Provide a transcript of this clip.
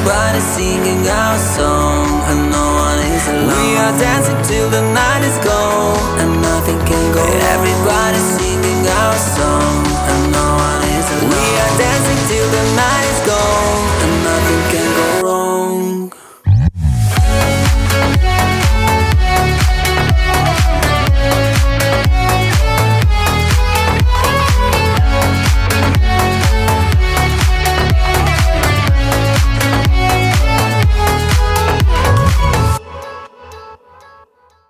Everybody's singing our song and no one is alone. We are dancing till the night is gone and